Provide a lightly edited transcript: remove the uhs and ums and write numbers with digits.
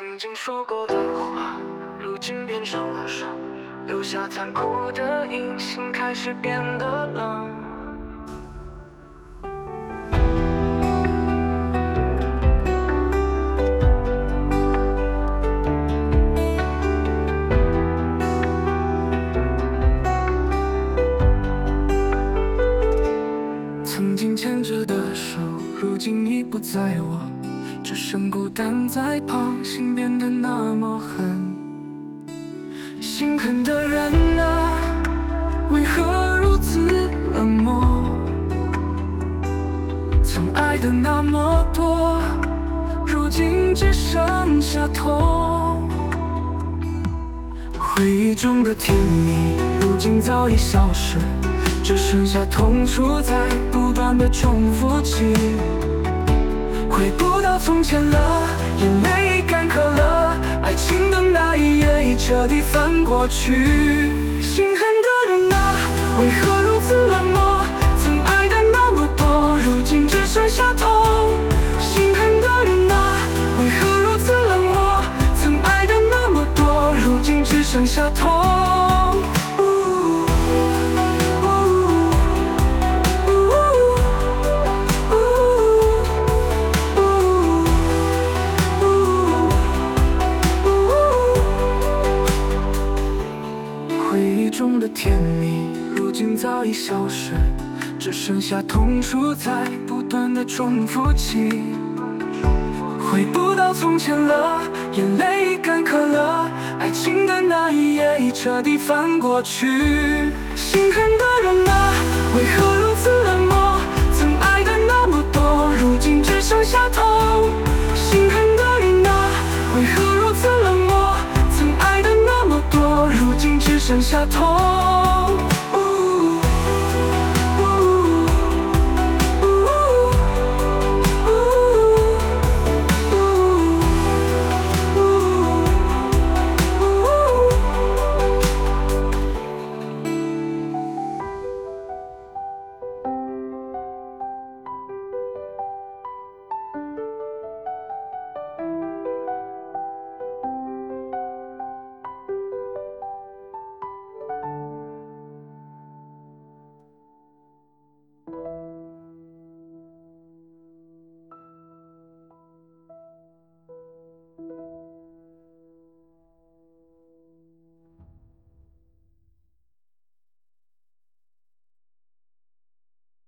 曾经说过的话，如今变成了伤，留下残酷的印，心开始变得冷。曾经牵着的手，如今已不在我，只剩孤单在旁，心变得那么狠。心狠的人啊，为何如此冷漠？曾爱的那么多，如今只剩下痛。回忆中的甜蜜，如今早已消失，只剩下痛楚在不断的重复起。回不到从前了，眼泪已干渴了，爱情的那一页已彻底翻过去。心狠的人啊，为何如此冷漠？曾爱的那么多，如今只剩下痛。心狠的人啊，为何如此冷漠？曾爱的那么多，如今只剩下痛。回忆中的甜蜜，如今早已消失，只剩下痛楚在不断的重复起。回不到从前了，眼泪已干渴了，爱情的那一页已彻底翻过去。心狠的人啊，为何如此冷漠？曾爱的那么多，如今只剩下痛。心狠的人啊，为何如此冷漠？曾爱的那么多，如今只剩下痛。